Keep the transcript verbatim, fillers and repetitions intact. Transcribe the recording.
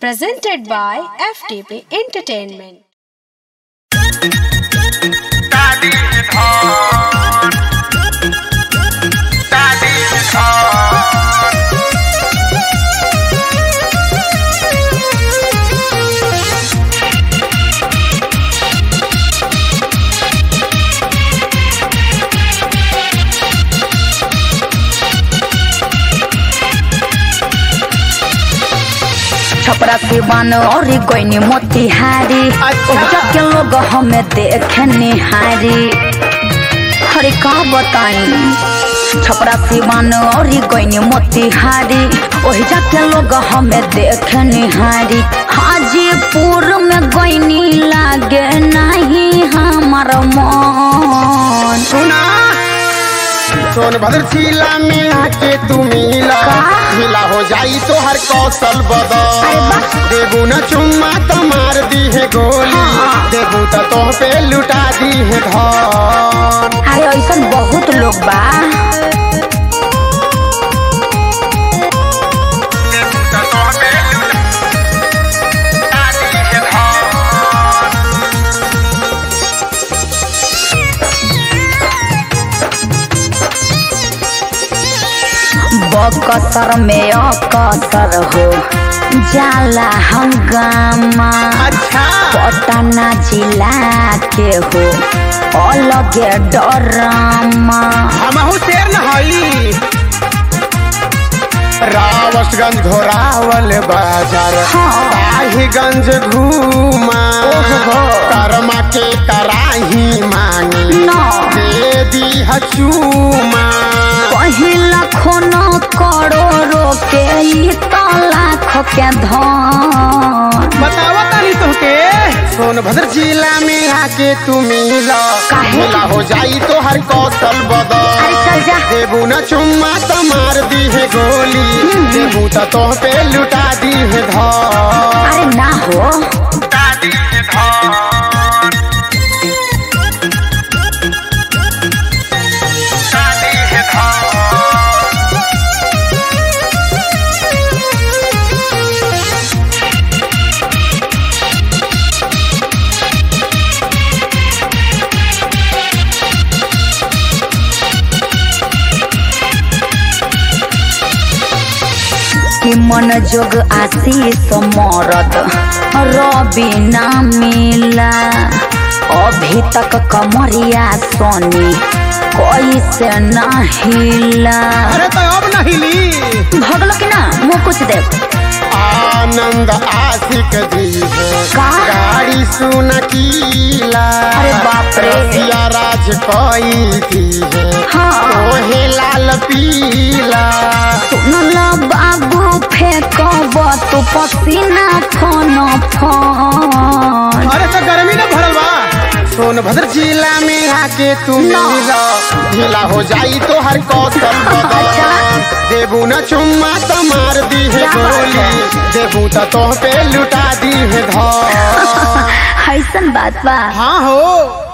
Presented by F T P Entertainment. Chhapra Siwan और कोई मोतिहारी के लोग हमें देखे निहारी। अरे का बताई छपरा सिवान और कोई मोतिहारी वही जाके लोग हमें देखे निहारी। हाजीपुर में गईनी लागे नहीं हमारा मन। सुना सोनभद्र जिला में आके तू मिला मिला हो जाई तो हर कौशल बदल। देबू न चुम्मा तो मार दी है गोली, देबू तो तोह पे लुटा दी है धन। अरे ऐसा बहुत लोग बा बकसर में अकसर हो जाला हंगामा। अच्छा पटना जिला के हो अलगे डरामा। हमहू शेर न हई रावसगंज घोरावल बाजार ताहीगंज घूमा करमा के कराही मांगी दे दी हचूमा। पहिला खोनो करोड़ों के लाख के धन। बतावा तानी तोहके सोनभद्र जिला में आके तू मिला मिला हो जाई तो हर कौशल बदल। देबू न चुम्मा तो मार दी है गोली, देबू तो तोह पे लुटा दी है धन। अरे ना हो कि मन जोग आशीष मरद रवि ना मिला। अभी तक कमरिया सोनी कैसे ना हिला। अरे तो अब न हिली भगलो कि ना मुँह कुछ दे। आनंद आशिक दी है गाड़ी सुन कीला। अरे बाप रे रसिया राज कोई थी है हाँ ओहे लाल पीला। सुनला बाबू फेंकब तू पसीना फोन फोन। अरे तो गर्मी न भरल बा सोनभद्र जिला में आके तू मिला मिला हो जाई तो हर कौशल बदल। देबू न चुम्मा तो मार दी है गोली, देबू तो तोह पे लुटा दी है धन। ऐसन बात बा हाँ हो।